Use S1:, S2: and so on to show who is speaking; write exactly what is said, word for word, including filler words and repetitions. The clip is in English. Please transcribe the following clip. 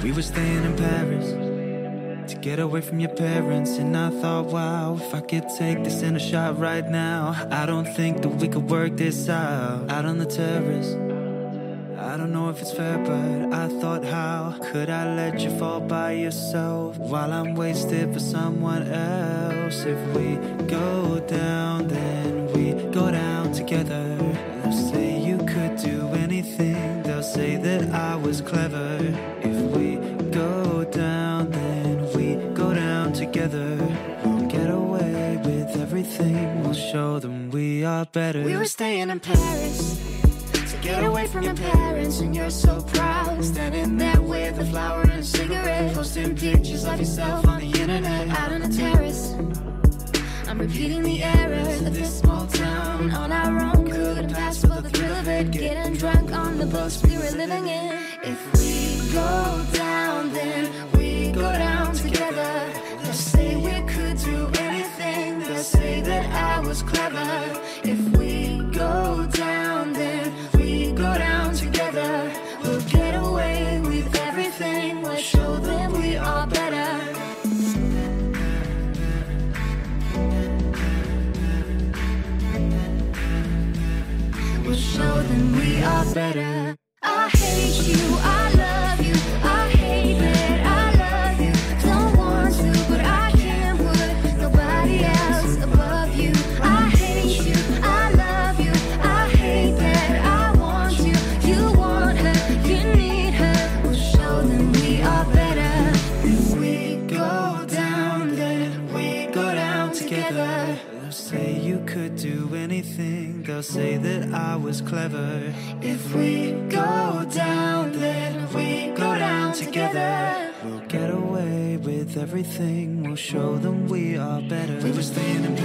S1: We were staying in Paris to get away from your parents. And I thought, wow, if I could take this in a shot right now, I don't think that we could work this out. Out on the terrace, I don't know if it's fair, but I thought, how could I let you fall by yourself while I'm wasted for someone else? If we go down, then we go down together. They'll say you could do anything, they'll say that I was clever. If we go down, then we go down together. We'll get away with everything, we'll show them we are better.
S2: We were staying in Paris to get away from your parents, and you're so proud, standing there with a flower and a cigarette, posting pictures of yourself on the internet. Out on the terrace, I'm repeating the errors of this small town. On our own, couldn't pass for the thrill of it, getting drunk on the bus we were living in. If we go down, then we go down together. They'll say we could do anything, they'll say that I was clever. If we go down, then we go down together. We'll get away with everything, we'll show them we are better. We'll show them we are better. I hate you, I love you, I hate that I love you. Don't want to, but I can't put nobody else above you. I hate you, I love you, I hate that I want you. You want her, you need her. We'll show them we are better. If we go down, then we go down together.
S1: They'll say you could do anything, they'll say that I was clever.
S2: If we go down, then we go down together.
S1: We'll get away with everything, we'll show them we are better.
S2: We were staying in